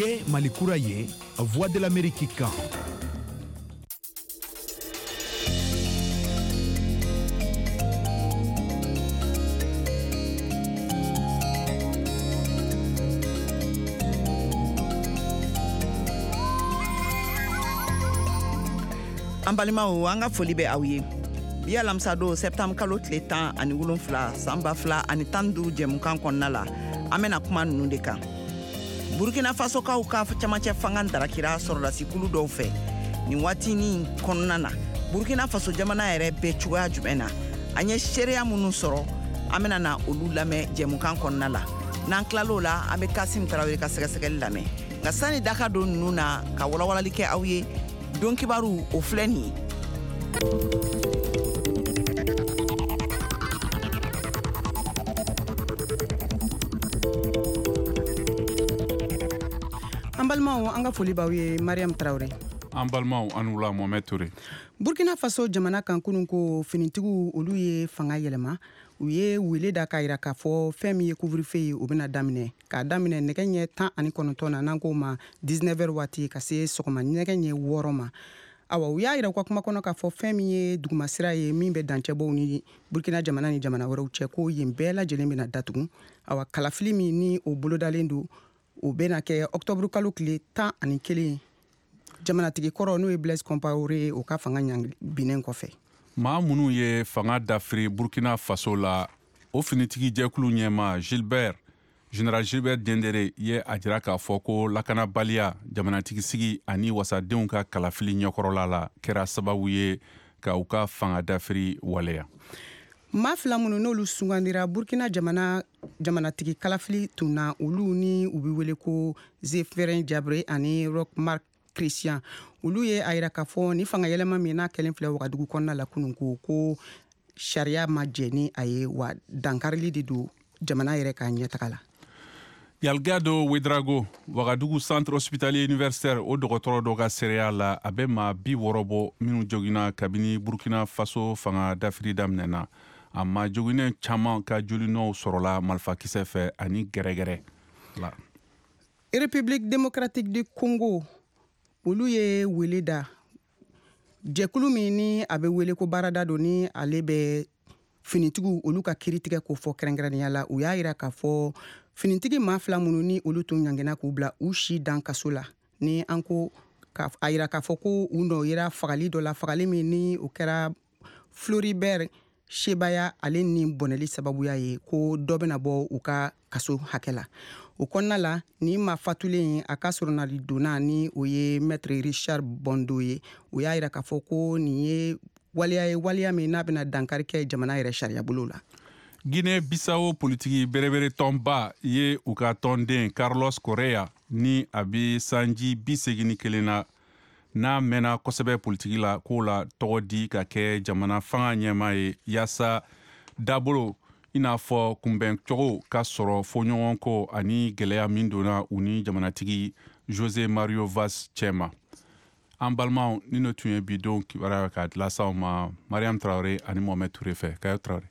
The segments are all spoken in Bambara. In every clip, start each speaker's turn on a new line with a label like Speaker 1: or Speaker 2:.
Speaker 1: Ye Malikura ye, Voix de l'Amérique kan.
Speaker 2: An balimaw an ka foli bɛ aw ye bi alamisa don septembre kalo tile 17 san 2015 jɛmukan kɔnɔna la an bɛna kuma ninnu de kan. Burkina Fasokaw ka camancɛ fanga darakira sɔrɔdasi kulu dɔw fɛ nin waati nin kɔnɔna na Burkina Faso jamana yɛrɛ bɛ cogoya jumɛn na an ye seereya minnu sɔrɔ an bɛna na olu lamɛn jɛmukan kɔnɔna la n'an tilal'o la an bɛ Kasim Tarawele ka sɛgɛsɛgɛli lamɛn nka sani da ka don ninnu na ka walawalali kɛ aw ye don kibaru o filɛ nin ye.
Speaker 3: An balimaw an ka foli b'aw ye Mariam Traoré.
Speaker 4: An balimaw an wula Mohamed Touré.
Speaker 3: Burkina Faso jamana kan kunun ko finitigiw olu ye fanga yɛlɛma u ye wele da ka yira k'a fɔ fɛn min ye couvre-feu ye o bɛna daminɛ k'a daminɛ nɛgɛ ɲɛ 19 na n'an k'o ma 19h waati ka se sɔgɔma nɛgɛ ɲɛ 6 ma. Awa u y'a yira u ka kuma kɔnɔ k'a fɔ fɛn min ye dugumasira ye min bɛ dancɛbɔw ni Burkina jamana ni jamana wɛrɛw cɛ ko yen bɛɛ lajɛlen bɛna datugu. Awa kalafili min ni o bolodalen don o bɛna kɛ octobre kalo tile 11 jamanatigi kɔrɔ n'o ye Blaise Compaoré o ka fanga binnen kɔfɛ.
Speaker 4: Maa minnu ye fanga dafiri Burkina Faso la o finitigi jɛkulu ɲɛma Général Gilbert Diendéré ye a jira k'a fɔ ko lakanabaliya jamanatigisi ani wasadenw ka kalafili ɲɛkɔrɔla la kɛra sababu ye ka u ka fanga dafiri waleya.
Speaker 3: Maa fila minnu n'olu sugandira Burkina jamanatigi kalafili tun na olu ni u bɛ wele ko Zéphrin Diabré ani Roch-Marc Christian olu ye a yira k'a fɔ ni fanga yɛlɛma min n'a kɛlen filɛ Wagadugu kɔnɔna la kunun ko sariya ma jɛ ni a ye wa dankarili de don jamana yɛrɛ ka ɲɛtaga la.
Speaker 4: Yalgado Ouedraogo Wagadugu centre hospitalier universitaire o dɔgɔtɔrɔ dɔ ka seereya la a bɛ maa 60 bɔ minnu jogina kabini Burkina Faso fanga dafiri daminɛna a ma joginɛ caman ka jolinɔw sɔrɔla malifakisɛ fɛ ani gɛrɛgɛrɛ la.
Speaker 3: République démocratique du Congo olu ye wele da jɛkulu min ni a bɛ wele ko baarada don ni ale bɛ finitigiw olu ka kiritigɛ ko fɔ kɛrɛnkɛrɛnnenya la u y'a yira k'a fɔ finitigi maa fila minnu ni olu tun ɲangena k'u bila u si dan kaso la ni an ko a yira k'a fɔ ko u nɔ yera fagali dɔ la fagali min ni o kɛra Floribert Chebeya ale ni bɔnɛli sababuya ye ko dɔ bɛna bɔ u ka kaso hakɛ la. O kɔnɔna la ni ma fatulen a ka sɔrɔnali donna ni o ye maître Richard Bondo ye o y'a yira k'a fɔ ko nin ye waliya min n'a bɛna dankari kɛ jamana yɛrɛ sariya bolo la.
Speaker 4: Guinée Bissau politiki berebere tɔnba ye u ka tɔnden Carlos Correa ni a bɛ sanji 81 na n'a mɛnna kosɛbɛ politiki la k'o la tɔgɔ di ka kɛ jamana fanga ɲɛma ye yaasa dabolo i n'a fɔ kunbɛncogo ka sɔrɔ fɔɲɔgɔnkɔ ani gɛlɛya min donna u ni jamanatigi José Mario Vaz cɛma. An balimaw ni no tun ye bidon kibaruya ka lasaw ma Mariam Traoré ani Mohamed Touré fɛ. Kayo Traoré.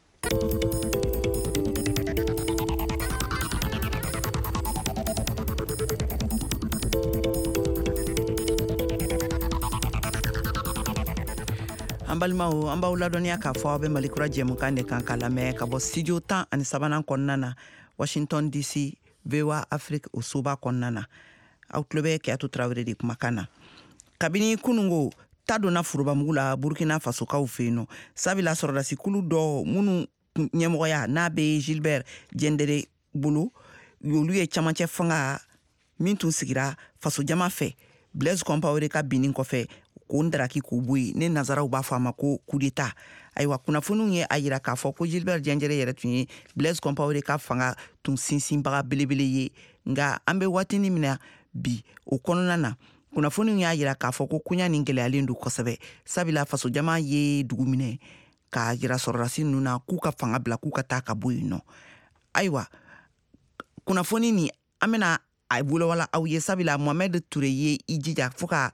Speaker 2: An balimaw an b'aw ladɔnniya k'a fɔ aw bɛ Malikura jɛmukan de kan ka lamɛn ka bɔ studio 13 kɔnɔna na Washington DC VOA Afrique o soba kɔnɔna na aw tulo bɛ Keyatu Traoré de kumakan na. Kabini kunungo ta donna furubamugu la Burkina Fasokaw fɛ yen nɔ sabula sɔrɔdasi kulu dɔ minnu ɲɛmɔgɔya n'a bɛ Gilbert Diendéré bolo olu ye camancɛ fanga min tun sigira faso jama fɛ Blaise Compaoré ka binnin kɔfɛ ko ndaraki k'u bɔ yen ne nazaraw b'a fɔ a ma ko coup d'état ayiwa kunnafoniw ye a yira k'a fɔ ko Gilbert Diendéré yɛrɛ tun ye Blaise Compaoré ka fanga tun sinsinbaga belebele ye nka an bɛ waatini mina bi o kɔnɔna na kunnafoniw y'a yira k'a fɔ ko koɲa nin gɛlɛyalen don kosɛbɛ sabula faso jama ye dugu minɛ k'a yira sɔrɔdasi ninnu na k'u ka fanga bila k'u ka taa ka bɔ yen nɔ ayiwa kunnafoni nin an bɛna a wolowala aw ye sabula Mohamed Touré ye i jija fo ka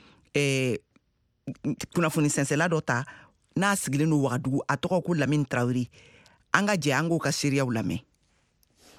Speaker 2: kunnafoni sɛnsɛla dɔ ta n'a sigilen don Wagadugu a tɔgɔ ko Lamine Traoré an ka jɛ an k'o ka seereyaw lamɛn.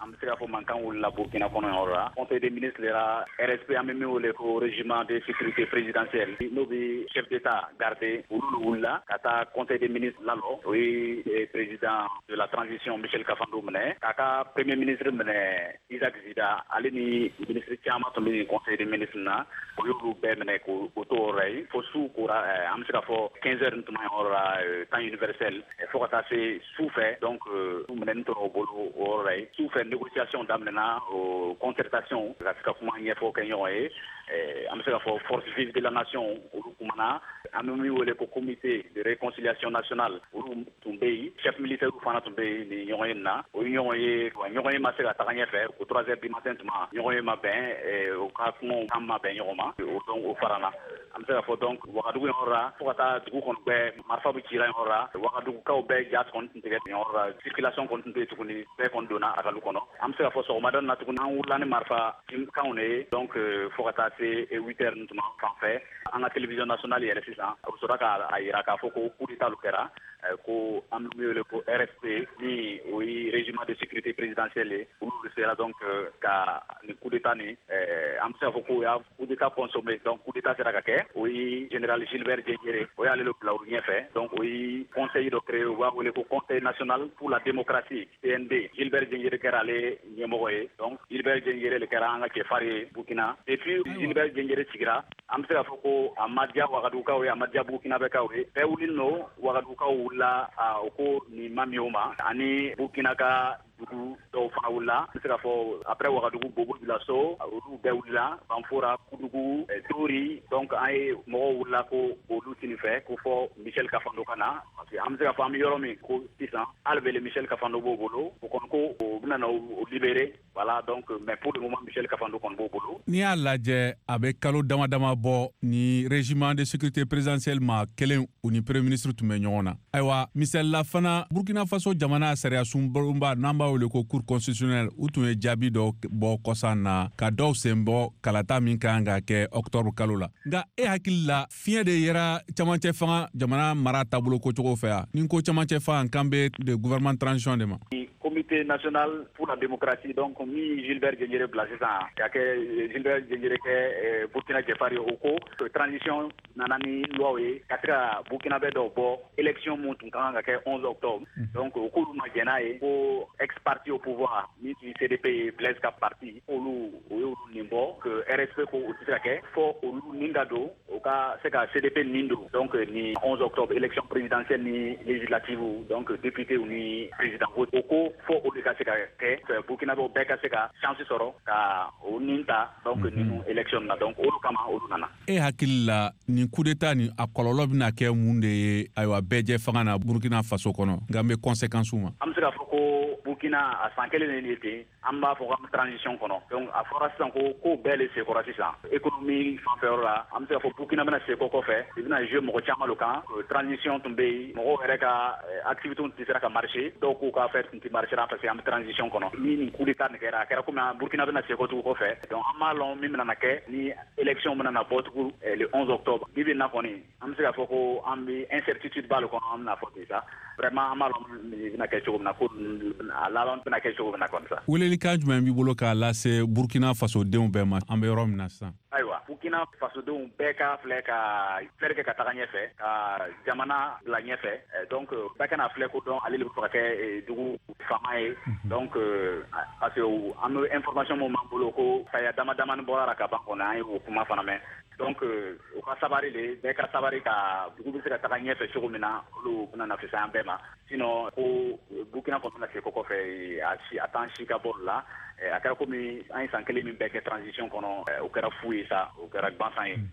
Speaker 5: an bɛ se k'a fɔ mankan wulila Burkina kɔnɔ yɔrɔ la conseil des ministres la RSP an bɛ min wele ko régiment de sécurité présidentielle n'o bɛ chef d'état garder olu wulila ka taa conseil des ministres lalɔ o ye président de la transition Michel Kafando minɛ k'a ka premier ministre minɛ Isaac Zida ale ni ministre caman tun bɛ conseil des ministres na o y'olu bɛɛ minɛ k'o to o yɔrɔ ye fo su kora an bɛ se k'a fɔ 15 heures tuma yɔrɔ la temps universel fo ka taa se su fɛ donc minɛni tora o bolo o yɔrɔ la ye su fɛ négociation daminɛna o concertation ka se ka kuma ɲɛfɔ kɛ ɲɔgɔn ye an bɛ se k'a fɔ force vive de la nation olu kumana an bɛ min wele ko comité de réconciliation nationale olu tun bɛ yen chef militaire fana tun bɛ yen nin ɲɔgɔn ye na o ye ɲɔgɔn ye wa ɲɔgɔn ye ma se ka taga ɲɛfɛ o 3 heures du matin tuma ɲɔgɔn ye ma bɛn o ka kumaw kan ma bɛn ɲɔgɔn ma o donc o farana an bɛ se k'a fɔ donc Wagadugu yɔrɔ la fo ka taa dugu kɔnɔ bɛɛ marifa bɛ cira yɔrɔ la Wagadugukaw bɛɛ ja kɔni tun tɛ kɛ yɔrɔ la circulation kɔni tun tɛ yen tuguni bɛɛ kɔni donna a kalu kɔnɔ an bɛ se k'a fɔ sɔgɔmada na tuguni an wulila ni marifa kanw de ye donc fo ka taa se 8 heures tuma fan fɛ an ka télévision nationale yɛrɛ sisan o sɔrɔ k'a jira k'a fɔ ko coup d'état kɛra ko an bɛ wele ko RSP ni o ye régiment de sécurité présidentielle ye olu sera donc ka ni coup d'état ni an bɛ se k'a fɔ ko y'a coup d'état consommé donc coup d'état sera ka kɛ o ye général Gilbert Diengere o y'ale bila o ɲɛfɛ donc o ye conseil dɔ créé u b'a wele ko conseil national pour la démocratie CND Gilbert Diengere kɛra ale ɲɛmɔgɔ ye donc Gilbert Diengere le kɛra an ka cɛfarin ye Burkina depuis Gilbert Diengere sigira an bɛ se k'a fɔ ko a ma diya Wagadugukaw ye a ma diya Burkinabɛkaw ye bɛɛ wulini no Wagadugukaw wulila o ko nin ma min o ma ani Burkina ka dugu dɔw fana wulila n bɛ se k'a fɔ après Wagadugu Bobo Dioulasso olu bɛɛ wulila Banfora Kudugu Dori donc an ye mɔgɔw wulila ko olu sini fɛ ko fɔ Michel Kafando ka na parce que an bɛ se k'a fɔ an bɛ yɔrɔ min ko sisan hali bele Michel Kafando b'o bolo o kɔni ko o bɛna na o libérer voilà donc mais pour le moment Michel Kafando kɔni b'o bolo.
Speaker 4: N'i y'a lajɛ a bɛ kalo dama dama bɔ ni régiment de sécurité présidentielle ma kelen u ni premier ministre tun bɛ ɲɔgɔn na ayiwa misalila fana Burkina Faso jamana sariya sunba n'an b'a wele ko cour constitutionnelle u tun ye jaabi dɔ bɔ kɔsan na ka dɔw sen bɔ kalata min kan ka kɛ octobre kalo la nka e hakili la fiɲɛ de yera camancɛ fanga jamana mara taabolo kocogo fɛ yan ni ko camancɛ fanga kan bɛ de gouvernement transition de ma.
Speaker 5: Comité national pour la démocratie donc mi Gilbert Diengere bila sisan k'a kɛ Gilbert Diengere kɛ Burkina cɛfarin o ko transition nana ni loi ye ka se ka Burkina bɛ dɔw bɔ élection mun tun kan ka kɛ 11 octobre donc o k'olu ma jɛn n'a ye ko ex parti au pouvoir ni tun CDP ye Blaise Cap parti olu o y'olu nin bɔ que RSP ko o tɛ se ka kɛ fɔ olu nin ka don o ka se ka CDP nin don donc ni 11 octobre élection présidentielle ni législative donc député ni président o ko fo olu ka se ka kɛ Burkinabɛw bɛɛ ka se ka chance sɔrɔ ka o nin ta donc nin élection na donc olu kama olu nana.
Speaker 4: E hakili la nin coup d'état ni a kɔlɔlɔ bɛna kɛ mun de ye ayiwa bɛɛ jɛ fanga na Burkina Faso kɔnɔ nka n bɛ conséquence ma.
Speaker 5: An bɛ se k'a fɔ ko Burkina a san kelen de ye ten an b'a fɔ k'an bɛ transition kɔnɔ donc a fɔra sisan ko bɛɛ le sekɔrɔ sisan économie fanfɛyɔrɔ la an bɛ se k'a fɔ Burkina bɛna seko kɔfɛ i bɛna jouer mɔgɔ caman lo kan transition tun bɛ yen mɔgɔw yɛrɛ ka activité tun tɛ sera ka marcher dɔw k'u ka affaire tun tɛ marcher parce que an bɛ transition kɔnɔ ni nin coup d'état nin kɛra a kɛra komi Burkina bɛna seko tugu kɔfɛ donc an b'a lɔn min bɛna kɛ ni élection bɛna na bɔ tugu le 11 octobre bi bi na kɔni an bɛ se k'a fɔ ko an bɛ incertitude b'a le kɔnɔ an bɛna fɔ ten sa vraiment an b'a lɔn bɛna kɛ cogo min na ko a laban bɛna kɛ cogo min na kɔni sa.
Speaker 4: Welelikan jumɛn b'i bolo k'a lase Burkina Faso denw bɛɛ ma an bɛ yɔrɔ min na sisan.
Speaker 5: Ayiwa Burkina Faso denw bɛɛ ka filɛ ka fɛɛrɛ kɛ ka taga ɲɛfɛ ka jamana bila ɲɛfɛ donc bɛɛ kana filɛ ko dɔn ale de bɛ fɛ ka kɛ dugu faama ye donc parce que an bɛ information min b'an bolo ko saya dama damani bɔra ka ban kɔnɔ an ye o kuma fana mɛn donc u ka sabari de bɛɛ ka sabari ka dugu bɛ se ka taga ɲɛfɛ cogo min na olu bɛna na fisaya an bɛɛ ma sinon ko Burkina kɔni bɛna se ko kɔfɛ a t'an si ka bɔ o la a kɛra komi an ye san kelen min bɛɛ kɛ transition kɔnɔ o kɛra fu ye sa o kɛra gwansan ye.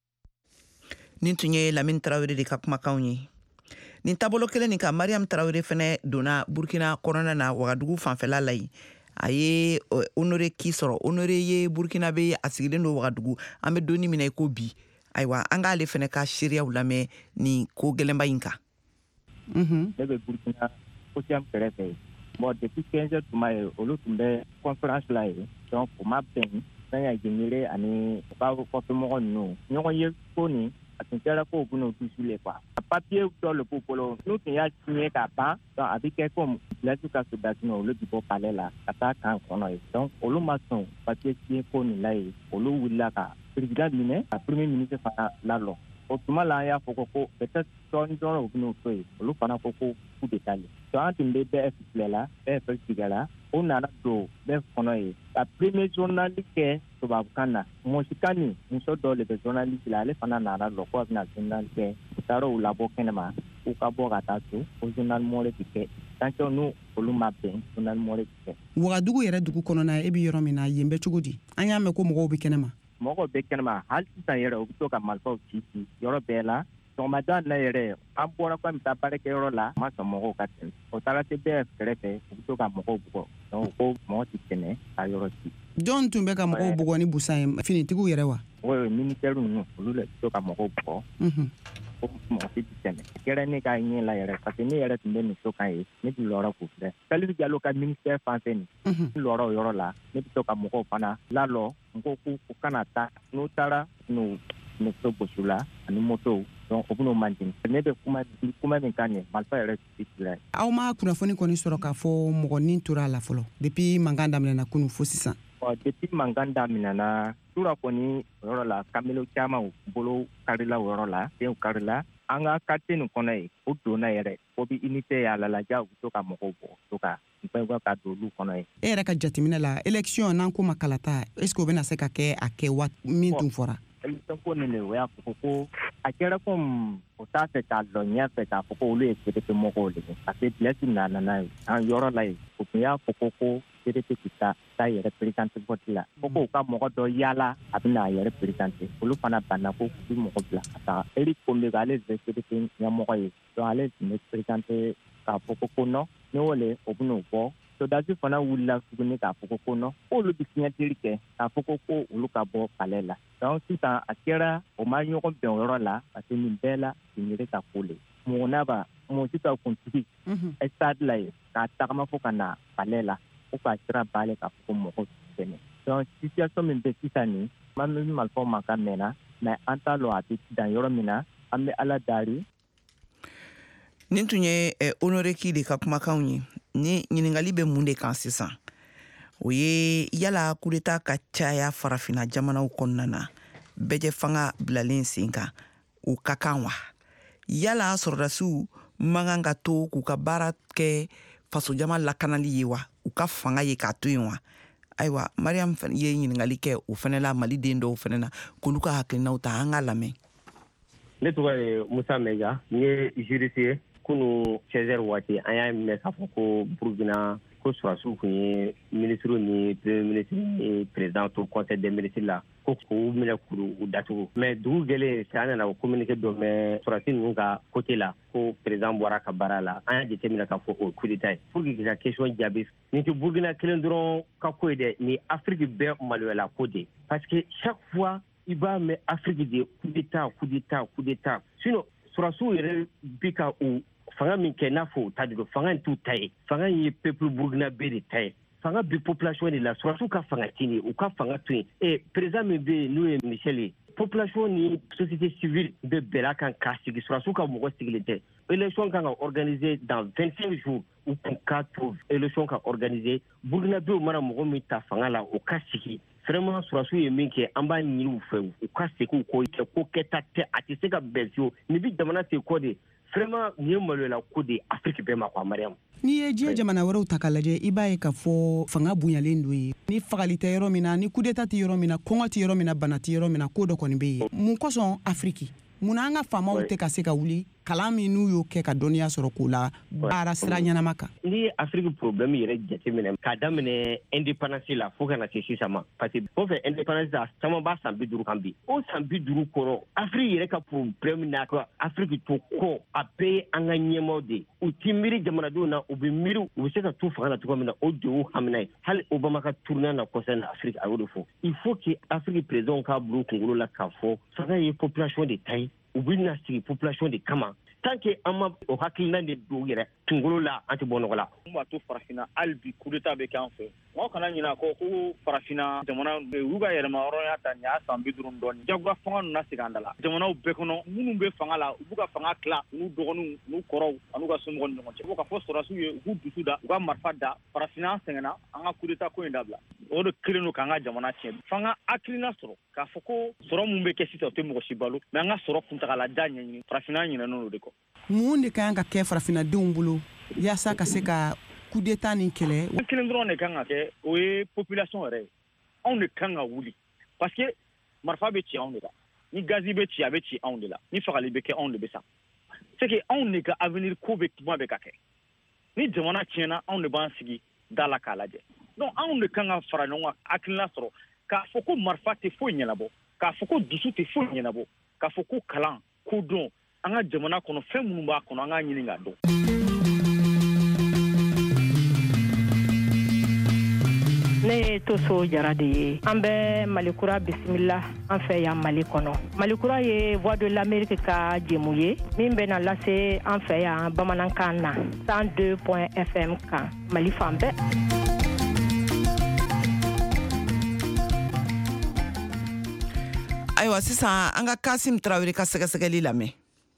Speaker 2: nin tun ye Lamini Tarawele de ka kumakanw ye nin taabolo kelen nin kan Mariam Tarawele fɛnɛ donna Burkina kɔnɔna na Wagadugu fanfɛla la yen a ye Honoré Ki sɔrɔ Honoré ye Burkinabe ye a sigilen don Wagadugu an bɛ donni minɛ i ko bi ayiwa an k'ale fɛnɛ ka seereyaw lamɛn nin ko gɛlɛnba in kan.
Speaker 6: Ne bɛ Burkina Océan kɛrɛfɛ bon depuis 15 heures tuma ye olu tun bɛ conférence la ye donc o ma bɛn fɛn ya Diengere ani u ka kɔfɛmɔgɔ ninnu ɲɔgɔn ye ko nin tun kɛra ko bunu dusule quoi papier dɔ le popolo n'u tun y'a signé ka ban donc a bɛ kɛ comme village ka soldats olu bɛ bɔ palais la ka taa kan kɔnɔ ye donc olu ma sɔn papier signé ko nin la ye olu wulila ka président minɛ ka premier ministre fana lalɔ o tuma la an y'a fɔ ko peut-être dɔɔni dɔrɔn u bɛn'o to yen olu fana ko coup d'état le donc an tun bɛ BF filɛ la BF tigɛra o nana don BF kɔnɔ ye ka premier journaliste kɛ tubabukan na mɔsikani muso dɔ de bɛ journaliste la ale fana nana lɔ ko a bɛna journal kɛ u taara u labɔ kɛnɛma k'u ka bɔ ka taa so o journal mɔre ti kɛ tant que n'u olu ma bɛn journal mɔre ti kɛ.
Speaker 3: Wagadugu yɛrɛ dugu kɔnɔna e bɛ yɔrɔ min na yen bɛ cogo di an y'a mɛn ko mɔgɔw bɛ kɛnɛma.
Speaker 6: Mɔgɔw bɛ kɛnɛma hali sisan yɛrɛ u bɛ to ka marifaw ci yɔrɔ bɛɛ la sɔgɔmada na yɛrɛ an bɔra ko an bɛ taa baarakɛyɔrɔ la ma sɔn mɔgɔw ka tɛmɛ o taara se BF kɛrɛfɛ u bɛ to ka mɔgɔw bugɔ donc ko mɔgɔ ti tɛmɛ ka yɔrɔ ci.
Speaker 3: Jɔn tun bɛ ka mɔgɔw bugɔ ni busan ye finitigiw yɛrɛ wa.
Speaker 6: oui ministère ninnu olu de bɛ to ka mɔgɔw bugɔ. ko mɔgɔ si ti tɛmɛ kɛra ne ka ɲɛ la yɛrɛ parce que ne yɛrɛ tun bɛ nin so kan ye ne bɛ lɔrɔ k'u filɛ Kalilu Jalo ka ministère fan fɛ nin lɔrɔ o yɔrɔ la ne bɛ to ka mɔgɔw fana lalɔ n ko k'u kana taa n'u taara n'u so gosi la ani moto donc o bɛn'o man jigin ne bɛ kuma min kan nin marifa yɛrɛ ti filɛ. Aw
Speaker 3: ma kunnafoni kɔni sɔrɔ k'a fɔ mɔgɔnin tora a la fɔlɔ depuis mankan daminɛna kunun fo sisan.
Speaker 6: Depuis mankan daminɛna tura kɔni o yɔrɔ la kamalen caman bolo karila o yɔrɔ la denw karila an ka quartier nin kɔnɔ ye o donna yɛrɛ o bɛ unité y'a lalaja u bɛ to ka mɔgɔw bɔ to ka bɛɛ ka don olu kɔnɔ ye. E
Speaker 3: yɛrɛ ka jateminɛ la élection n'an ko ma kalata est-ce que o bɛna se ka kɛ a kɛ waati min tun fɔra.
Speaker 6: élection ko nin de o y'a fɔ ko a kɛra comme o t'a fɛ k'a dɔn ɲɛfɛ k'a fɔ ko olu ye CDP mɔgɔw de ye parce que bilɛti nana ye an yɔrɔ la yen o tun y'a fɔ ko CDP ti taa yɛrɛ présidente vote la ko k'u ka mɔgɔ dɔ yaala a bɛna a yɛrɛ présidente olu fana banna ko k'u mɔgɔ bila ka taga Eric Kombego ale de CDP ɲɛmɔgɔ ye donc ale tun bɛ présidente k'a fɔ ko non ne wele o bɛn'o bɔ soldats fana wulila tuguni k'a fɔ ko non k'olu bɛ signature kɛ k'a fɔ ko olu ka bɔ palais la donc sisan a kɛra o ma ɲɔgɔn bɛn o yɔrɔ la parce que nin bɛɛ la Segnere ka ko le mɔgɔ n'a ba mɔgɔ si ka kuntigi stade la ye k'a tagama fo ka na palais la ko k'a sira b'ale k'a fɔ ko mɔgɔw ti tɛmɛ donc situation min bɛ sisan nin an bɛ marifaw mankan mɛnna mais an t'a lɔn a bɛ dan yɔrɔ min na an bɛ Ala dari.
Speaker 2: Nin tun ye Honoré Ki de ka kumakanw ye ni ɲininkali bɛ mun de kan sisan o ye yala coup d'état ka caya farafina jamanaw kɔnɔna na bɛjɛ fanga bilalen sen kan o ka kan wa yala sɔrɔdasiw man kan ka to k'u ka baara kɛ faso jama lakanali ye wa u ka fanga ye k'a to yen wa ayiwa Mariam ye ɲininkali kɛ o fana la maliden dɔw fana na k'olu ka hakilinaw ta an ka lamɛn.
Speaker 7: Ne tɔgɔ ye Musa Meja n ye juriste ye kunu 16h waati an y'a mɛn k'a fɔ ko Burukina ko surasiw tun ye ministre ni premier ministre ni président to conseil des ministres la ko k'u minɛ kuru u datugu mais dugu gɛlɛn an nana o communiqué dɔ mɛn surasi ninnu ka côté la ko président bɔra ka baara la an y'a jateminɛ k'a fɔ o coup d'état ye pour que k'i ka question jaabi nin tɛ Burukina kelen dɔrɔn ka ko ye dɛ ni Afrique bɛɛ maloyala ko de parce que chaque fois i b'a mɛn Afrique de coup d'état sinon surasiw yɛrɛ bi ka u fanga min kɛ n'a fɔ o ta de don fanga in t'u ta ye fanga in ye peuple burkina bɛɛ de ta ye fanga bi population de la surasiw ka fanga tini u ka fanga to yen président min bɛ yen n'o ye Michel ye population ni société civile bɛ bɛn'a kan k'a sigi surasiw ka mɔgɔ sigilen tɛ élection kan ka organiser dans 25 jours u kun k'a to élection ka organiser burkina bɛɛ mana mɔgɔ min ta fanga la o ka sigi vraiment surasiw ye min kɛ an b'a ɲini u fɛ u ka segin u k'o kɛ ko kɛta tɛ a tɛ se ka bɛn fiyewu nin bi jamana ten kɔ de vraiment nin ye maloyala ko de Afrique bɛɛ ma quoi Mariam.
Speaker 3: N'i ye diɲɛ jamana wɛrɛw ta k'a lajɛ i b'a ye k'a fɔ fanga bonyalen don ye ni fagali tɛ yɔrɔ min na ni coup d'état tɛ yɔrɔ min na kɔngɔ tɛ yɔrɔ min na bana tɛ yɔrɔ min na ko dɔ kɔni bɛ yen mun kosɔn Afrique mun an ka faamaw tɛ ka se ka wuli kalan min n'u y'o kɛ ka dɔnniya sɔrɔ k'o la baara sira ɲɛnama kan. N'i
Speaker 7: ye Afrique problème yɛrɛ jateminɛ k'a daminɛ indépendance la fo ka na se sisan ma parce que o fɛ indépendance la caman b'a san 50 kan bi o san 50 kɔrɔ Afrique yɛrɛ ka problème n'a ka Afrique to kɔ a bɛɛ ye an ka ɲɛmaaw de u ti miiri jamanadenw na u bɛ miiri u bɛ se ka to fanga la cogo min na o de y'u hamina ye hali Obama ka tournant na concerne Afrique a y'o de fɔ il faut que Afrique président k'a bila u kunkolo la k'a fɔ fanga ye population de ta ye u bɛ na sigi population de kama tant que an ma o hakilina de do yɛrɛ kunkolo la an tɛ bɔ nɔgɔ la.
Speaker 5: Mun b'a to farafina hali bi coup d'état bɛ kɛ an fɛ. Mɔgɔ kana ɲinɛ ko farafina jamana olu ka yɛlɛma hɔrɔnya ta nin y'a san 50 dɔɔnin. Jagoya fanga ninnu na segin an da la. Jamanaw bɛɛ kɔnɔ minnu bɛ fanga la u b'u ka fanga tila n'u dɔgɔninw n'u kɔrɔw an'u ka somɔgɔw ni ɲɔgɔn cɛ. Fo ka fɔ sɔrɔdasiw ye u k'u dusu da u ka marifa da farafina sɛgɛnna an ka coup d'état ko in dabila. O de kelen don k'an ka jamana tiɲɛ. Fanga hakilina sɔrɔ k'a fɔ ko sɔrɔ mun bɛ kɛ sisan o tɛ mɔgɔ si balo mais an ka sɔrɔ kuntagalajan ɲɛɲini farafina ɲinɛnen don de kɔ.
Speaker 3: Mun de kan ka kɛ farafinadenw bolo yaasa ka se ka coup d'état nin kɛlɛ?
Speaker 5: Kelen dɔrɔn de kan ka kɛ o ye population yɛrɛ ye. Anw de kan ka wuli parce que marifa bɛ ci anw de la. Ni gazi bɛ ci a bɛ ci anw de la. Ni fagali bɛ kɛ anw de bɛ sa. C'est que anw de ka avenir ko bɛ kuma bɛ ka kɛ. Ni jamana tiɲɛna anw de b'an sigi da la k'a lajɛ. Donc anw de kan ka fara ɲɔgɔn kan hakilina sɔrɔ k'a fɔ ko marifa tɛ foyi ɲɛnabɔ, k'a fɔ ko dusu tɛ foyi ɲɛnabɔ, k'a fɔ ko kalan, ko dɔn an ka jamana kɔnɔ fɛn minnu b'a kɔnɔ an k'a ɲini k'a dɔn.
Speaker 8: Ne ye Toso Jara de ye. An bɛ Malikura bisimila an fɛ yan Mali kɔnɔ. Malikura ye Voix de l'Amérique ka jɛmu ye min bɛna lase an fɛ yan bamanankan na 102.fm kan Mali fan bɛɛ.
Speaker 2: Ayiwa sisan an ka Kasim Traoré ka sɛgɛsɛgɛli lamɛn.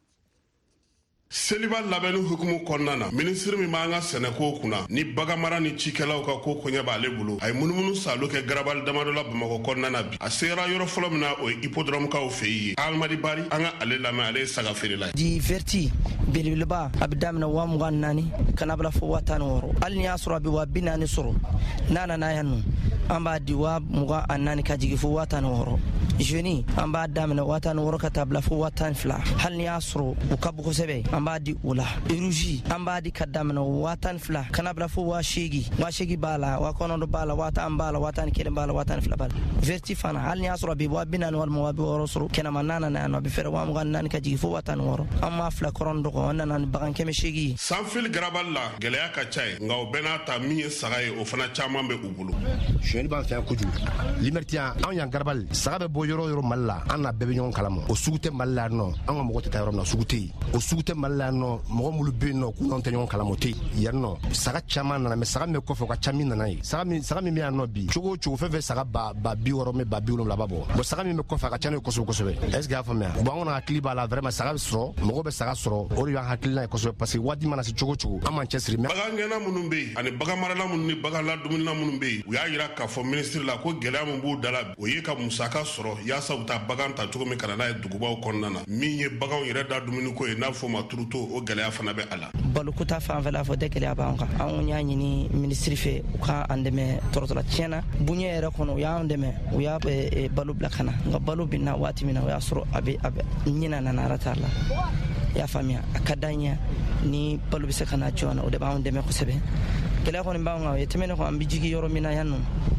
Speaker 9: Seliba labɛnni hukumu kɔnɔna na minisiri min b'an ka sɛnɛko kunna ni baganmara ni cikɛlaw ka ko koɲɛ b'ale bolo a ye munumunu salo kɛ garabali damadɔ la Bamakɔ kɔnɔna na bi a sera yɔrɔ fɔlɔ min na o ye hippodrome-kaw fɛ ye Alimadi Bari an ka ale lamɛn ale ye saga feerela ye.
Speaker 10: Di verti belebeleba a bɛ daminɛ 24,000 kana bila fo 16,000 hali ni y'a sɔrɔ a bɛ 40,000 sɔrɔ n'a nana yan nɔ an b'a di 24,000 ka jigin fo 16,000 jeune an b'a daminɛ 16,000 ka taa bila fo 12,000 hali ni y'a sɔrɔ u ka bon kosɛbɛ an b'a di o la. Rouge an b'a di ka daminɛ 12,000 kana bila fo 8,000 b'a la 9,000 b'a la 10,000 b'a la 11,000 b'a la 12,000 b'a la. Verti fana hali ni y'a sɔrɔ a bɛ 40,000 walima 60,000 sɔrɔ kɛnɛma n'a nana yan nɔ a bɛ fɛrɛ 24,000 ka jigin fo 16,000 an m'a fila kɔrɔn dɔgɔ an nana ni bagan 800.
Speaker 9: Sanfili garabali la gɛlɛya ka ca ye nka o bɛɛ n'a ta min ye saga ye o fana caman bɛ u bolo.
Speaker 11: Suyɛli b'an fɛ yan kojugu liberté anw yan garabali saga bɛ bɔ yɔrɔ yɔrɔ Mali la an n'a bɛɛ bɛ ɲɔgɔn kalama o sugu tɛ Mali la yan nɔ an ka mɔgɔ tɛ taa yɔrɔ min na sugu tɛ yen o sugu tɛ Mali la yan nɔ mɔgɔ minnu bɛ yen nɔ k'u n'anw tɛ ɲɔgɔn kalama o tɛ yen yan nɔ saga caman nana mɛ saga min bɛ kɔfɛ o ka ca min nana ye saga min bɛ yan nɔ bi cogo o cogo fɛn fɛn saga ba 60 mɛ ba 70 b'a bɔ bon saga min bɛ kɔfɛ a ka ca n'o ye kosɛbɛ kosɛbɛ est-ce que y'a faamuya bon an kɔni hakili b'a la vraiment saga bɛ sɔrɔ mɔgɔ bɛ saga sɔrɔ o de y'an hakilina ye kosɛbɛ parce que waati mana se cogo o cogo an m'an cɛsiri.
Speaker 9: Bagangɛnna minnu bɛ yen ani bagan marala minnu ni bagan ladumunila minnu bɛ yen u y'a jira k'a fɔ minisiri la ko gɛlɛya min b'u da la o ye ka musaka sɔrɔ yaasa u taa bagan ta cogo min kana n'a ye dugubaw kɔnɔna na min ye baganw yɛrɛ da dumuni ko ye n'a fɔ ma turuto o gɛlɛya fana bɛ a la.
Speaker 10: Baloko ta fanfɛla fɔ tɛ gɛlɛya b'an kan anw y'a ɲini minisiri fɛ u ka an dɛmɛ tɔrɔtɔrɔ tiɲɛna bonya yɛrɛ kɔnɔ u y'an dɛmɛ u y'a balo bila kana nka balo bɛ na waati min na o y'a sɔrɔ a bɛ ɲina nana ara t'a la i y'a faamuya a ka d'an ye ni balo bɛ se ka na joona o de b'anw dɛmɛ kosɛbɛ gɛlɛya kɔni b'an kan o ye tɛmɛnen kɔ an bɛ jigi yɔrɔ min na yan nɔ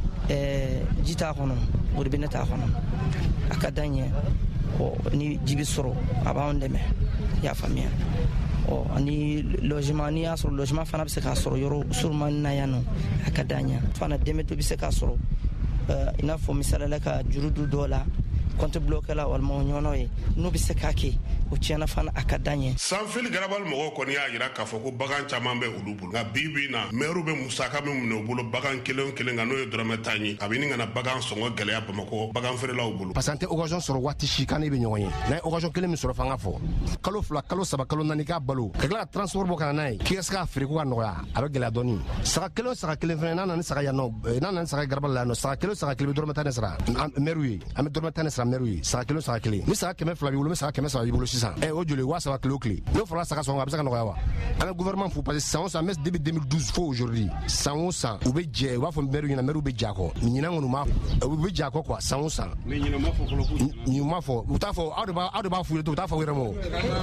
Speaker 10: ji t'a kɔnɔ burubinɛ t'a kɔnɔ a ka d'an ye ni ji bɛ sɔrɔ a b'anw dɛmɛ i y'a faamuya ani logement ni y'a sɔrɔ logement fana bɛ se k'a sɔrɔ yɔrɔ surumani na yan nɔ a ka d'an ye fana dɛmɛ dɔ bɛ se k'a sɔrɔ i n'a fɔ misalila ka juru du dɔ la compte bloqué la walima ɲɔgɔnnaw ye n'u bɛ se k'a kɛ o tiɲɛna fana a ka d'an ye.
Speaker 9: Sanfili garabali mɔgɔw kɔni y'a jira k'a fɔ ko bagan caman bɛ olu bolo nka bi bi in na maire bɛ musaka min minɛ u bolo bagan kelen kelen kan n'o ye dɔrɔmɛ 10 ye a bɛ nin kana bagan sɔngɔ gɛlɛya Bamakɔ bagan feerelaw bolo. Parce que an tɛ occasion sɔrɔ waati si kan ne bɛ ɲɔgɔn ye n'a ye occasion kelen min sɔrɔ f'an ka fɔ kalo 2 kalo 3 kalo 4 k'a balo ka tila ka transport bɔ ka na n'a ye k'i ka se k'a feere ko ka nɔgɔya a bɛ gɛlɛya dɔɔni saga kelen o saga kelen fɛnɛ n'a nana ni saga yan nɔ n'a nana ni saga garabali la yan nɔ saga kelen o saga kelen bɛ dɔrɔmɛ 10 de sara maire ye an bɛ dɔrɔmɛ 10 de sara maire ye saga kelen o saga kelen ni saga 200 b'i bolo ni saga 300 b'i bolo sisan o joli 3 kilo kile n'o fɔra saga sɔngɔ a bɛ se ka nɔgɔya wa an bɛ gouvernement fo parce que san o san mɛ depuis 2012 fo aujourd'hui san o san u bɛ jɛ u b'a fɔ maire ɲɛna maire bɛ jɛ a kɔ ɲinan kɔni u bɛ jɛ a kɔ quoi san o san mais ɲinan ma fɔ fɔlɔ ko ɲinan ma fɔ u t'a fɔ aw de b'a f'u ye u t'a fɔ u yɛrɛ ma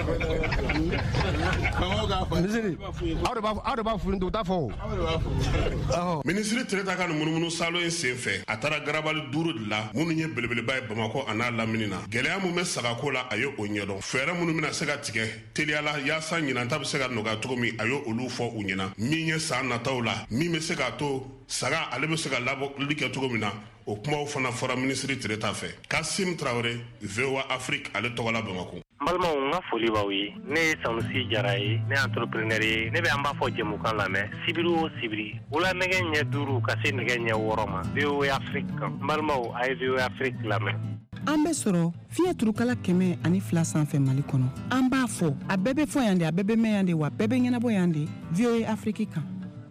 Speaker 9: aw de b'a f'u ye u t'a fɔ. Minisiri Tireta ka nin munumunu salo in senfɛ a taara garabali 5 de la minnu ye belebeleba ye Bamakɔ a n'a lamini na gɛlɛya mun bɛ sagako la a ye o ɲɛdɔn fɛɛrɛ minnu bɛna se ka tigɛ teliyala yaasa ɲinanta bɛ se ka nɔgɔya cogo min a ye olu fɔ u ɲɛna min ye san nataw la min bɛ se k'a to saga ale bɛ se ka labɔli kɛ cogo min na o kumaw fana fɔra minisiri Tireta fɛ. Kasim Traoré, VOA Afrique ale tɔgɔ la Bamakɔ.
Speaker 12: balma nga foli bawi ne sanusi jarai ne entrepreneur ne be amba fo jemu kan la me sibiru sibiri wala nege nya duru ka se nege nya woroma be Afrique balma ay be Afrique la me
Speaker 3: an bɛ sɔrɔ fiɲɛ turukala 102 sanfɛ Mali kɔnɔ an b'a fɔ a bɛɛ bɛ fɔ yan de a bɛɛ bɛ mɛn yan de wa bɛɛ bɛ ɲɛnabɔ yan de VOA Afrique kan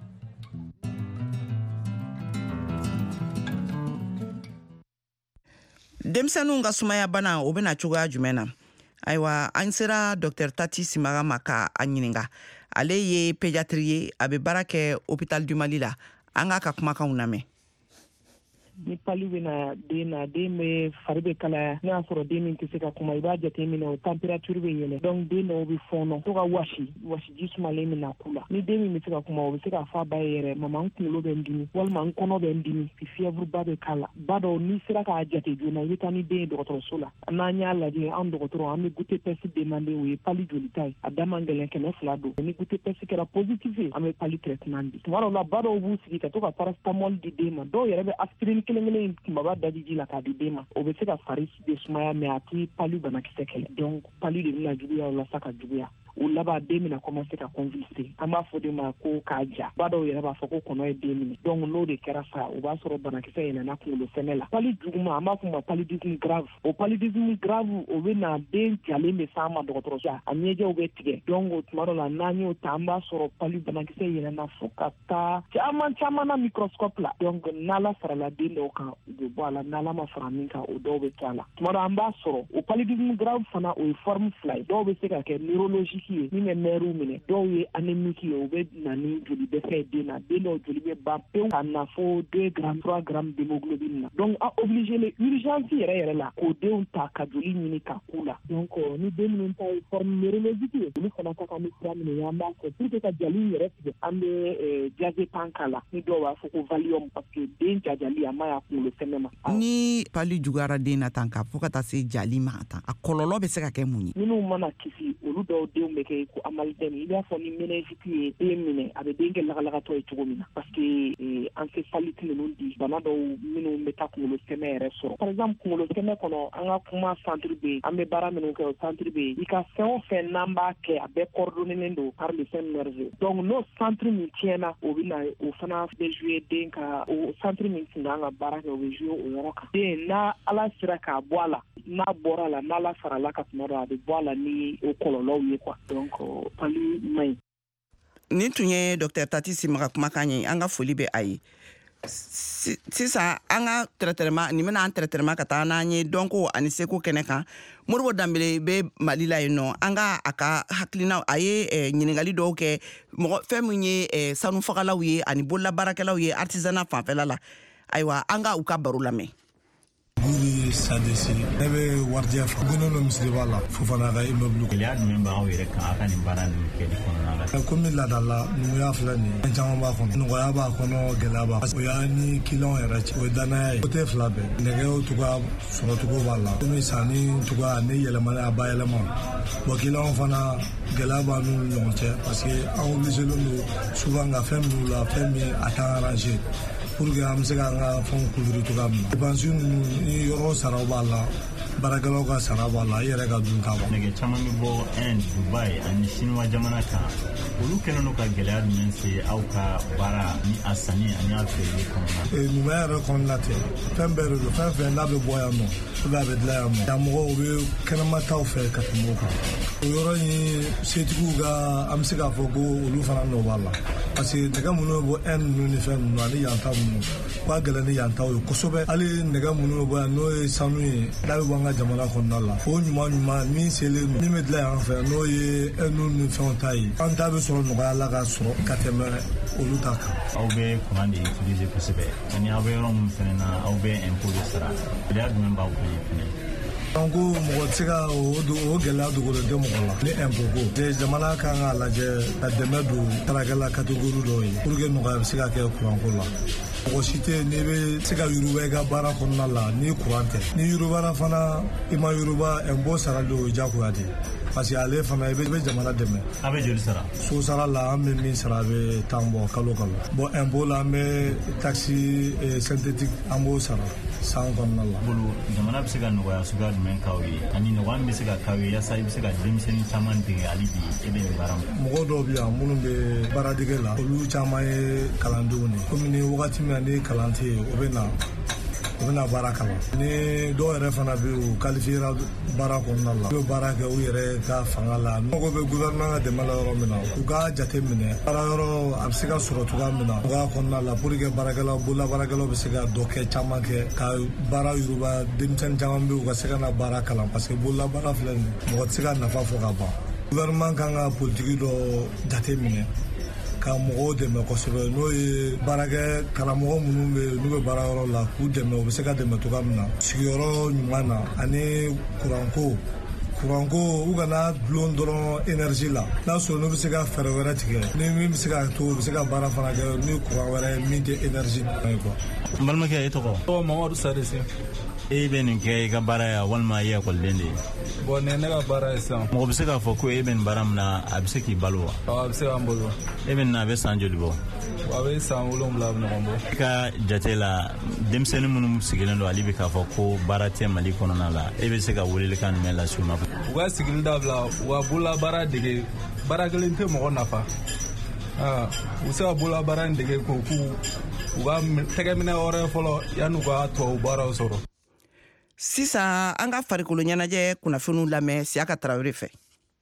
Speaker 2: denmisɛnninw ka sumaya bana o bɛna cogoya jumɛn na ayiwa an sera Dr Tati Simaga ma ka a ɲininka ale ye pédiatrie ye a bɛ baara kɛ hôpital du Mali la an ka kumakanw lamɛn
Speaker 13: ni pali bena den be fari be kalaya n'a y'a sɔrɔ den min tɛ se ka kuma i b'a jate minɛ o température be yɛlɛ donc den dɔw be fɔɔnɔ to ka wasiji sumalen min na kula ni den min bɛ se ka kuma o bɛ se ka fɔ a ba ye yɛrɛ mama n kunkolo bɛ n dimi walima n kɔnɔ bɛ n dimi fièvre ba bɛ k'a la ba dɔw ni sera k'a jate joona i bɛ taa ni den ye dɔgɔtɔrɔso la n'an y'a lajɛ an dɔgɔtɔrɔ an bɛ goûter test demander o ye pali jolita ye a da man gɛlɛn 200 don ni goûter test kɛra positif ye an bɛ pali traitement di tuma dɔw la ba dɔw b'u sigi ka to ka paracetamol di den ma dɔw yɛrɛ bɛ aspirine kelen kumaba daji la k'a di den ma o bɛ se ka fari de sumaya mais a ti pali banakisɛ kɛlɛ donc pali de bɛna juguya o la sa ka juguya o laban den bɛna commencer ka convulser an b'a fɔ de ma ko k'a ja ba dɔw yɛrɛ b'a fɔ ko kɔnɔ ye den minɛ donc n'o de kɛra sa o b'a sɔrɔ banakisɛ yɛlɛnna kunkolo sɛnɛ la pali juguman an b'a fɔ ma paludisme grave o paludisme grave o bɛ na den jalen bɛ s'an ma dɔgɔtɔrɔso a ɲɛjɛw bɛ tigɛ donc o tuma dɔ la n'an y'o ta an b'a sɔrɔ pali banakisɛ yɛlɛnna fo ka taa caman na microscope la donc n'ala farala den dɔw kan u bɛ bɔ a la n'ala ma fara min kan o dɔw bɛ to a la tuma dɔ an b'a sɔrɔ o paludisme grave fana o ye forme 2 ye dɔw bɛ se ka kɛ neurologique ye min bɛ nɛrɛw minɛ dɔw ye anémique ye o bɛ na ni joli dɛsɛ ye den na den dɔw joli bɛ ban pewu ka na fo 2 grammes 3 grammes d'hémoglobine na donc a obligé le urgence yɛrɛ la k'o denw ta ka joli ɲini ka k'u la donc ni den minnu ta ye forme neurologique ye olu fana ka kan ni fura minɛ ye an b'a kɛ pour que ka jali yɛrɛ tigɛ an bɛ diazépam k'a la ni dɔw b'a fɔ ko valium parce que den jajali a ma y'a kunkolo sɛmɛ ma
Speaker 2: ni pali juguyara den na tan ka fo ka taa se jali ma tan a kɔlɔlɔ bɛ se ka kɛ mun ye
Speaker 13: minnu mana kisi olu dɔw denw bɛ kɛ ko amalgame i b'a fɔ ni méningite ye den minɛ a bɛ den kɛ lagalagatɔ ye cogo min na parce que encéphalite ninnu di bana dɔw minnu bɛ taa kunkolo sɛmɛ yɛrɛ sɔrɔ par exemple kunkolo sɛmɛ kɔnɔ an ka kuma centre bɛ yen an bɛ baara minnu kɛ o centre bɛ yen i ka fɛn o fɛn n'an b'a kɛ a bɛɛ coordonné don par le système nerveux donc n'o centre min tiɲɛna o bɛ na o fana bɛ jouer den ka o centre min tun kan ka baara kɛ o bɛ jouer o yɔrɔ kan den n'a ala sera k'a bɔ a la n'a bɔra a la n'ala farala ka tuma dɔ a bɛ bɔ a la ni o kɔlɔlɔw ye quoi donc pali maɲi
Speaker 2: nin tun ye Dr Tati Simaga kumakan ye an ka foli bɛ a ye sisan an ka traitement nin bɛna an traitement ka taa n'an ye dɔnko ani seko kɛnɛ kan Modibo Danbele bɛ Mali la yen nɔ an ka a ka hakilina a ye ɲininkali dɔw kɛ mɔgɔ fɛn min ye sanufagalaw ye ani bololabaarakɛlaw ye artisanat fanfɛla la ayiwa an ka u ka baro lamɛn
Speaker 14: Guri Sadesi ne bɛ warijɛ fa gonono misiri b'a la Fofana ka immeuble gɛlɛya jumɛn b'aw yɛrɛ kan a ka nin baara ninnu kɛli kɔnɔna la komi laadala numuya filɛ nin ye fɛn caman b'a kɔnɔ nɔgɔya b'a kɔnɔ gɛlɛya b'a o y'a ni kiliyanw yɛrɛ cɛ o ye danaya ye o tɛ fila bɛɛ nɛgɛw cogoya sɔrɔcogo b'a la komi sanni cogoya ni yɛlɛmani a bayɛlɛma bon kiliyanw fana gɛlɛya b'a n'u ni ɲɔgɔn cɛ parce que an obligelen don souvent ka fɛn minnu la fɛn min a t'an arranger pour que an bɛ se k'an ka fɛnw couvrir cogoya min na dépense ninnu ni yɔrɔ saraw b'a la baarakɛlaw ka sara b'a la i yɛrɛ ka dun ta b'a nɛgɛ caman bɛ bɔ Inde Dubai ani Chinois jamana kan olu kɛlen don ka gɛlɛya jumɛn se aw ka baara ni a sanni ani a feereli kɔnɔna na numuya yɛrɛ kɔnɔna tɛ fɛn bɛɛ de don fɛn fɛn n'a bɛ bɔ yan nɔ a bɛ dilan yan nɔ yan mɔgɔw u bɛ kɛnɛma taw fɛ ka tɛmɛ o kan o yɔrɔ in setigiw ka an bɛ se k'a fɔ ko olu fana nɔ b'a la parce que nɛgɛ minnu bɛ bɔ Inde ninnu ni fɛn ninnu ani yan ta ninnu u ka gɛlɛn ni yan taw ye kosɛbɛ hali nɛgɛ minnu bɛ bɔ yan n'o ye sanu ye n'a bɛ bɔ an ka jamana kɔnɔna la o ɲuman min selen min bɛ dilan yan fɛ n'o ye Inde ni fɛnw ta ye an ta bɛ sɔrɔ nɔgɔya la ka sɔrɔ ka tɛmɛ olu ta kan aw bɛ kuran de utiliser kosɛbɛ ani aw bɛ yɔrɔ min fɛnɛ na aw bɛ impôt de sara gɛlɛya jumɛn b'aw kan yen fɛnɛ an ko mɔgɔ tɛ se ka o gɛlɛya dogolen tɛ mɔgɔ la ni impôt ko jamana kan k'a lajɛ ka dɛmɛ don baarakɛla catégorie dɔw ye pour que nɔgɔya bɛ se ka kɛ kuranko la mɔgɔ si tɛ n'i bɛ se ka yuruba i ka baara kɔnɔna la ni kuran tɛ ni yurubara fana i ma yuruba impôt sarali o ye diyagoya de parce que ale fana i bɛ jamana dɛmɛ.
Speaker 15: A bɛ joli sara?
Speaker 14: So sara la an bɛ min sara a bɛ tan bɔ kalo kalo. Bon impôt la an bɛ taxe synthétique an b'o sara san kɔnɔna la.
Speaker 15: Bolo jamana bɛ se ka nɔgɔya suguya jumɛn k'aw ye ani nɔgɔya min bɛ se ka k'aw ye yaasa i bɛ se ka denmisɛnnin caman dege hali bi e bɛ nin baara ma.
Speaker 14: Mɔgɔ dɔw bɛ yan minnu bɛ baaradege la olu caman ye kalandenw de komi ni wagati min na ni kalan tɛ yen u bɛna baara kalan ni dɔw yɛrɛ fana bɛ yen u kalifiyera baara kɔnɔna la u bɛ baara kɛ u yɛrɛ ka fanga la mɔgɔ bɛ gouvernement ka dɛmɛ la yɔrɔ min na u ka jate minɛ baara yɔrɔ a bɛ se ka sɔrɔ cogoya min na u ka kɔnɔna la pour que baarakɛlaw bololabaarakɛlaw bɛ se ka dɔ kɛ caman kɛ ka baara yuruba denmisɛnnin caman bɛ yen u ka se ka na baara kalan parce que bololabaara filɛ nin mɔgɔ tɛ se ka nafa fɔ ka ban gouvernement kan ka politiki dɔ jate minɛ ka mɔgɔw dɛmɛ kosɛbɛ n'o ye baarakɛ karamɔgɔ minnu bɛ n'u bɛ baara yɔrɔ la k'u dɛmɛ u bɛ se ka dɛmɛ cogoya min na sigiyɔrɔ ɲuman na ani kuranko u kana dulon dɔrɔn énergie la n'a sɔrɔ n'u bɛ se ka fɛɛrɛ wɛrɛ tigɛ ni min bɛ se ka to u bɛ se ka baara fana kɛ ni kuran wɛrɛ min tɛ énergie ye quoi.
Speaker 15: N balimakɛ e tɔgɔ?
Speaker 16: Mamadu Sadisi.
Speaker 15: E bɛ nin kɛ i ka baara ye walima i ye ekɔliden de ye?
Speaker 16: Bon nin ne ka baara ye sisan.
Speaker 15: Mɔgɔ bɛ se k'a fɔ ko e bɛ nin baara min na a bɛ se k'i balo wa?
Speaker 16: A bɛ se k'an balo.
Speaker 15: E bɛ nin na a bɛ san joli bɔ?
Speaker 16: A bɛ san 7 ɲɔgɔn bɔ.
Speaker 15: I ka jate la denmisɛnnin minnu sigilen don hali bi k'a fɔ ko baara tɛ Mali kɔnɔna la e bɛ se ka welelikan jumɛn lase u ma?
Speaker 16: U ka sigili dabila u ka bololabaara dege baara kelen tɛ mɔgɔ nafa. U bɛ se ka bololabaara in dege k'u ka tɛgɛminɛ wɛrɛ fɔlɔ yan'u ka tubabu baaraw sɔrɔ.
Speaker 2: Sisan an ka farikolo ɲɛnajɛ kunnafoniw lamɛn Siyaka Tarawele fɛ.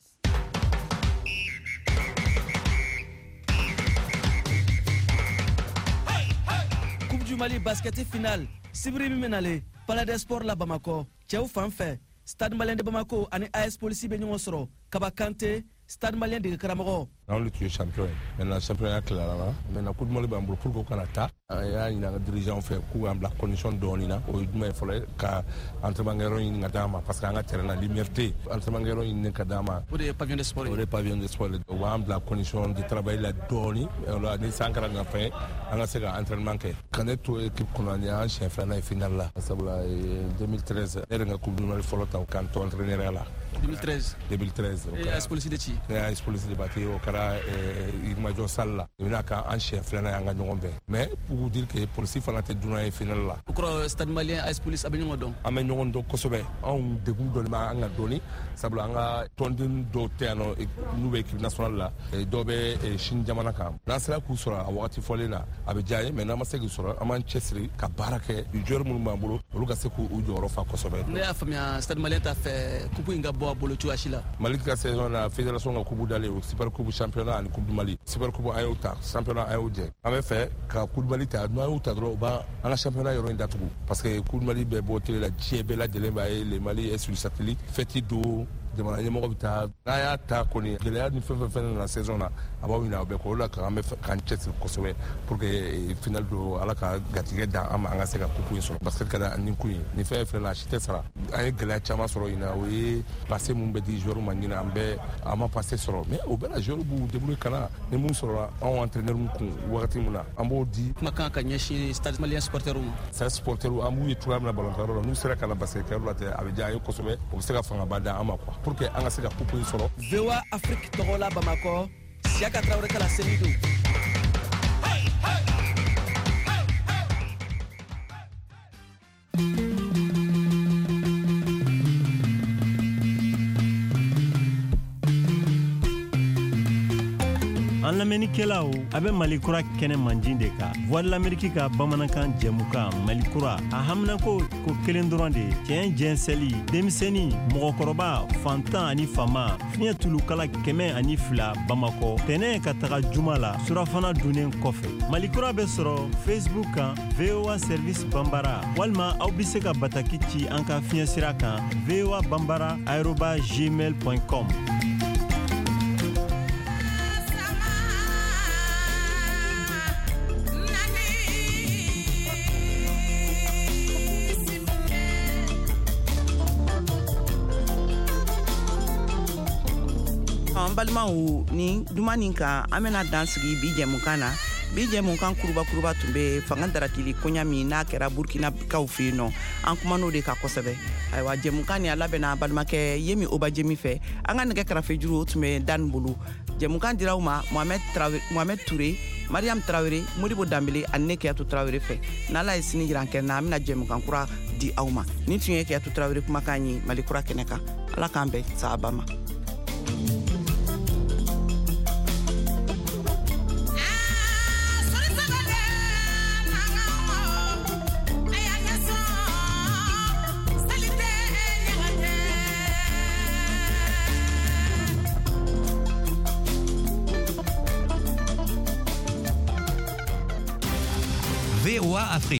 Speaker 17: Coupe du Mali basket finale sibiri min bɛnale Palais des Sports la Bamako cɛw fan fɛ Stade Malien de Bamako ani AS Police bɛ ɲɔgɔn sɔrɔ Kaba Kanté Stade Malien de karamɔgɔ.
Speaker 18: Anw de champion ye maintenant championnat tilara maintenant Coupe du Mali b'an bolo pour que kana taa an y'a ɲini an ka dirigeant fɛ k'u k'an bila condition dɔɔni na o ye jumɛn ye fɔlɔ ka entraînement kɛyɔrɔ ɲini ka d'an ma parce que an ka terrain na lumière tɛ entraînement kɛyɔrɔ ɲini ka d'an ma.
Speaker 17: O de ye pavillon de sport ye.
Speaker 18: O de ye pavillon de sport ye. O b'an bila condition de travail la dɔɔni ni san kɛra ka fɛn an ka se ka entraînement kɛ ka ne to équipe kɔnɔ ni an siɲɛ filanan ye finale la sabula 2013 ne yɛrɛ ka Coupe du Mali fɔlɔ ta k'an to entraîneur la. 2013
Speaker 17: AS Police de ci.
Speaker 18: AS Police de bati o kɛra Major Sall la i bɛna k'an siɲɛ filanan ye an ka ɲɔgɔn bɛn mais pour dire que polisi fana tɛ dunan ye finale la.
Speaker 17: O kɔrɔ Stade Malien AS Police a bɛ ɲɔgɔn dɔn.
Speaker 18: An bɛ ɲɔgɔn dɔn kosɛbɛ anw degun dɔ de b'an kan dɔɔni sabula an ka tɔnden dɔw tɛ yan nɔ n'u bɛ équipe nationale la dɔw bɛ Sini jamana kan n'an sera k'u sɔrɔ a wagati fɔlen na a bɛ diya ye mais n'an ma se k'u sɔrɔ an b'an cɛsiri ka baara kɛ joueur minnu b'an bolo olu ka se k'u jɔyɔrɔ fa kosɛbɛ.
Speaker 17: Ne y'a faamuya Stade Malien t'a fɛ coupe in ka bɔ a bolo cogoya si la.
Speaker 18: Mali ka saison na fédération ka coupe dalen o super coupe championnat ani coupe du Mali super coupe an y'o ta championnat an y'o jɛ an bɛ fɛ ka coupe du Mali ta n'an y'o ta dɔrɔn u b'an ka championnat yɔrɔ in datugu parce que coupe du Mali bɛ bɔ télé la diɲɛ bɛɛ lajɛlen b'a ye le Mali est sur le satellite fɛti don jamana ɲɛmɔgɔ bɛ taa n'a y'a ta kɔni gɛlɛya ni fɛn fɛn na saison na a b'aw ɲini aw bɛɛ kɔ o la k'an bɛ k'an cɛsiri kosɛbɛ pour que finale don ala ka gatigɛ dan an ma an ka se ka coupe in sɔrɔ basket ka di an ni kun ye nin fɛn fɛn na a si tɛ sara an ye gɛlɛya caman sɔrɔ ɲina o ye passé mun bɛ di joueur ma ɲina an ma passé sɔrɔ mais o bɛɛ la joueur b'u débrouiller ka na ni mun sɔrɔla anw entraîneur mun kun wagati mun na an b'o di.
Speaker 17: Kumakan ka ɲɛsin Stade Malien supporters ma.
Speaker 18: Stade supporters an b'u ye cogoya min na ballon la n'u sera ka na basket kɛyɔrɔ la tɛ a bɛ diya an ye kosɛbɛ o bɛ se ka fangaba d'an ma quoi pour que an ka se ka coupe in sɔrɔ.
Speaker 17: VOA Afrique tɔgɔ la Bamako Siyaka Tarawele kala Senido.
Speaker 15: An lamɛnnikɛlaw a bɛ Mali kura kɛnɛ manjin de kan Voix de l'Amérique ka bamanankan jɛmukan Mali kura a haminako ko kelen dɔrɔn de cɛn jɛnsɛli denmisɛnnin mɔgɔkɔrɔba fantan ani fama fiɲɛ tulukala 102 Bamakɔ tɛnɛ ka taga juma la surafana dunnen kɔfɛ Mali kura bɛ sɔrɔ Facebook kan VOA Service Bambara walima aw bɛ se ka bataki ci an ka fiɲɛ sira kan voabambara@gmail.com.
Speaker 2: Balimaw ni dumanin kan an bɛna dan sigi bi jɛmukan na bi jɛmu kan kuruba tun be fanga daratili koɲa min n'a kɛra burkina kaw fɛ yen nɔ an kumano de ka kosɛbɛ ayiwa jɛmukan ni a labɛnna balimakɛ yemi obajemi fɛ an ka nɛgɛ kɛrɛfɛ juru tun be dan bolo jɛmukan diraw ma mohamed ture mariam Traoré modibo dambele ani ne keyatu Traoré fɛ n'ala ye sini jiran kɛnɛ na an bena jɛmukan kura di aw ma ni tun ye keyatu Traoré kumakan ye mali kura kɛnɛ kan ala k'an bɛn saaba ma
Speaker 19: VOA Afrique.